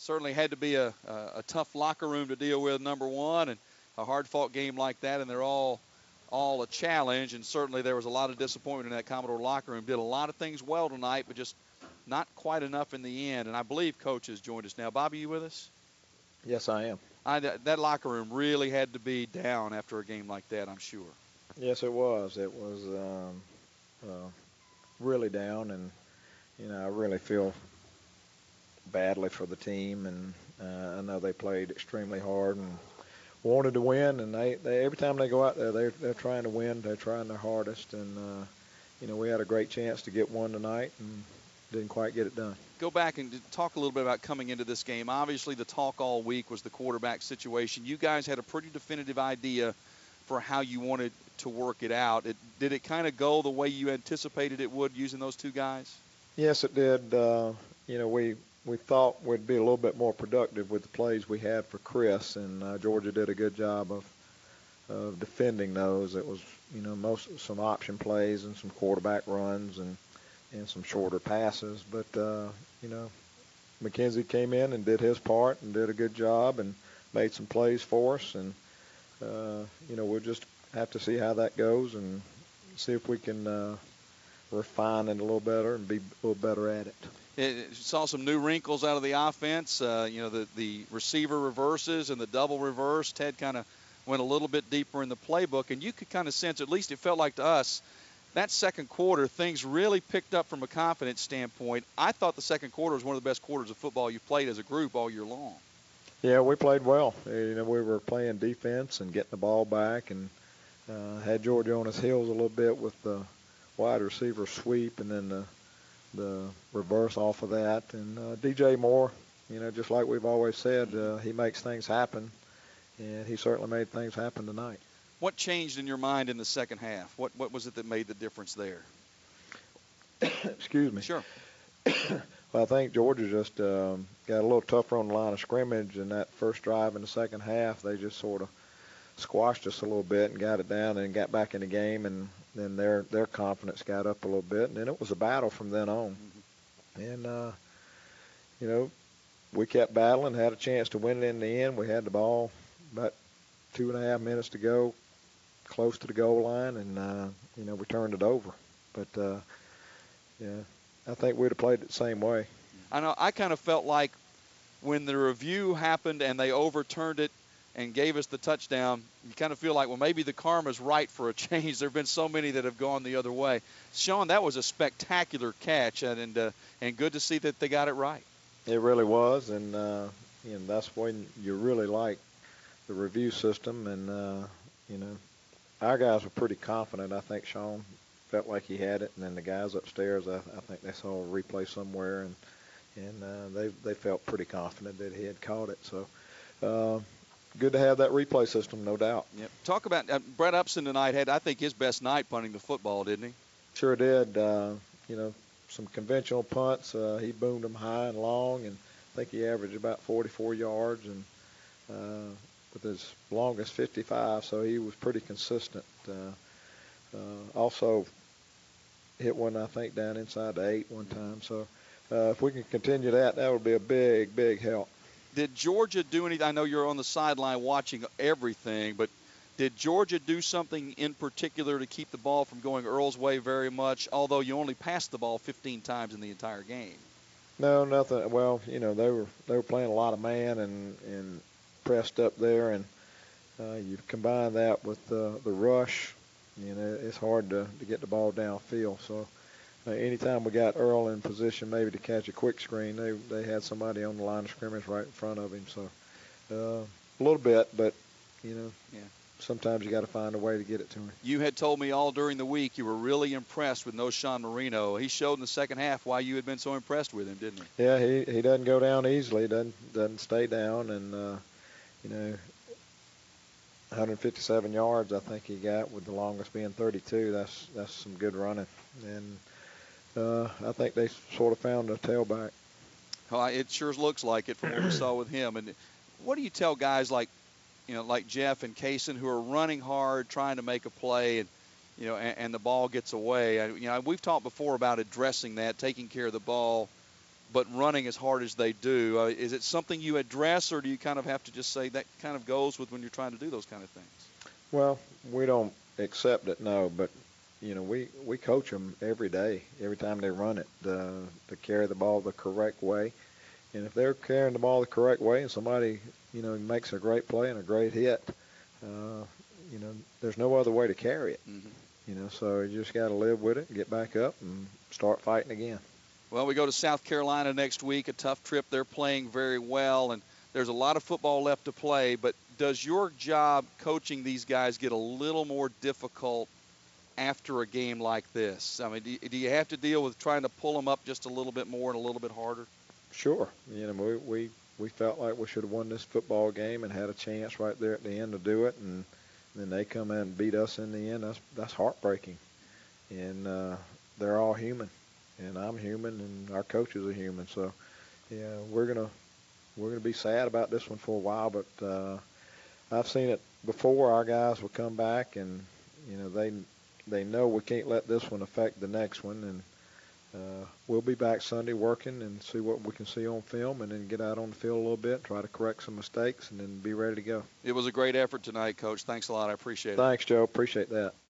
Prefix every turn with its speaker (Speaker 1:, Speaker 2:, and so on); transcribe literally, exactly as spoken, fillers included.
Speaker 1: certainly had to be a, a, a tough locker room to deal with, number one, and a hard-fought game like that, and they're all all a challenge, and certainly there was a lot of disappointment in that Commodore locker room. Did a lot of things well tonight, but just not quite enough in the end, and I believe Coach has joined us now. Bobby, you with us?
Speaker 2: Yes, I am.
Speaker 1: I, that locker room really had to be down after a game like that, I'm sure.
Speaker 2: Yes, it was. It was um, uh, really down, and, you know, I really feel badly for the team, and uh, I know they played extremely hard and wanted to win, and they, they every time they go out there, they're, they're trying to win. They're trying their hardest, and, uh, you know, we had a great chance to get one tonight and didn't quite get it done.
Speaker 1: Go back and talk a little bit about coming into this game. Obviously, the talk all week was the quarterback situation. You guys had a pretty definitive idea for how you wanted to work it out. It, did it kind of go the way you anticipated it would using those two guys?
Speaker 2: Yes, it did. Uh, you know, we we thought we'd be a little bit more productive with the plays we had for Chris, and uh, Georgia did a good job of of defending those. It was, you know, most some option plays and some quarterback runs and and some shorter passes. But uh, you know, McKenzie came in and did his part and did a good job and made some plays for us. And uh, you know, we'll just have to see how that goes and see if we can uh, refine it a little better and be a little better at it.
Speaker 1: It saw some new wrinkles out of the offense. Uh, you know, the, the receiver reverses and the double reverse. Ted kind of went a little bit deeper in the playbook, and you could kind of sense, at least it felt like to us, that second quarter, things really picked up from a confidence standpoint. I thought the second quarter was one of the best quarters of football you've played as a group all year long.
Speaker 2: Yeah, we played well. You know, we were playing defense and getting the ball back, and uh, had Georgia on his heels a little bit with the wide receiver sweep and then the the reverse off of that. And uh, D J Moore, you know, just like we've always said, uh, he makes things happen, and he certainly made things happen tonight.
Speaker 1: What changed in your mind in the second half? What what was it that made the difference there?
Speaker 2: Excuse me.
Speaker 1: Sure.
Speaker 2: Well, I think Georgia just um, got a little tougher on the line of scrimmage in that first drive in the second half. They just sort of squashed us a little bit and got it down and got back in the game, and then their their confidence got up a little bit, and then it was a battle from then on. Mm-hmm. And uh, you know, we kept battling, had a chance to win it in the end. We had the ball about two and a half minutes to go, close to the goal line, and uh, you know, we turned it over. But uh, yeah, I think we'd have played it the same way.
Speaker 1: I know. I kind of felt like when the review happened and they overturned it and gave us the touchdown, you kind of feel like, well, maybe the karma's right for a change. There have been so many that have gone the other way. Sean, that was a spectacular catch, and and, uh, and good to see that they got it right.
Speaker 2: It really was, and uh, you know, that's when you really like the review system. And uh, you know, our guys were pretty confident. I think Sean felt like he had it, and then the guys upstairs, I, I think they saw a replay somewhere, and and uh, they they felt pretty confident that he had caught it. So. Uh, Good to have that replay system, no doubt.
Speaker 1: Yep. Talk about uh, Brett Upson tonight had, I think, his best night punting the football, didn't he?
Speaker 2: Sure did. Uh, you know, some conventional punts. Uh, he boomed them high and long, and I think he averaged about forty-four yards, and uh, with his longest fifty-five, so he was pretty consistent. Uh, uh, also hit one, I think, down inside the eight one time. So uh, if we can continue that, that would be a big, big help.
Speaker 1: Did Georgia do anything? I know you're on the sideline watching everything, but did Georgia do something in particular to keep the ball from going Earl's way very much, although you only passed the ball fifteen times in the entire game?
Speaker 2: No, nothing. Well, you know, they were they were playing a lot of man and, and pressed up there, and uh, you combine that with the, the rush, you know, it's hard to, to get the ball downfield. So Uh, anytime we got Earl in position maybe to catch a quick screen, they they had somebody on the line of scrimmage right in front of him. So uh, a little bit, but, you know,
Speaker 1: yeah.
Speaker 2: sometimes you got to find a way to get it to him.
Speaker 1: You had told me all during the week you were really impressed with Knowshon Moreno. He showed in the second half why you had been so impressed with him, didn't he?
Speaker 2: Yeah, he, he doesn't go down easily, doesn't, doesn't stay down. And, uh, you know, one hundred fifty-seven yards I think he got, with the longest being thirty-two. That's, that's some good running. And Uh, I think they sort of found a tailback.
Speaker 1: Oh, it sure looks like it from what we saw with him. And what do you tell guys like, you know, like Jeff and Kaysen who are running hard, trying to make a play, and you know, and, and the ball gets away? I, you know, we've talked before about addressing that, taking care of the ball but running as hard as they do. Uh, is it something you address, or do you kind of have to just say that kind of goes with when you're trying to do those kind of things?
Speaker 2: Well, we don't accept it, no, but you know, we, we coach them every day, every time they run it, uh, to carry the ball the correct way. And if they're carrying the ball the correct way and somebody, you know, makes a great play and a great hit, uh, you know, there's no other way to carry it.
Speaker 1: Mm-hmm.
Speaker 2: You know, so you just got to live with it, get back up, and start fighting again.
Speaker 1: Well, we go to South Carolina next week, a tough trip. They're playing very well, and there's a lot of football left to play. But does your job coaching these guys get a little more difficult after a game like this? I mean, do you, do you have to deal with trying to pull them up just a little bit more and a little bit harder?
Speaker 2: Sure. You know, we, we, we felt like we should have won this football game and had a chance right there at the end to do it, and then they come in and beat us in the end. That's that's heartbreaking. And uh, they're all human, and I'm human, and our coaches are human. So, yeah, we're gonna we're gonna be sad about this one for a while. But uh, I've seen it before. Our guys will come back, and you know they they know we can't let this one affect the next one, and uh, we'll be back Sunday working and see what we can see on film, and then get out on the field a little bit, try to correct some mistakes, and then be ready to go.
Speaker 1: It was a great effort tonight, Coach. Thanks a lot. I appreciate it.
Speaker 2: Thanks, Joe. Appreciate that.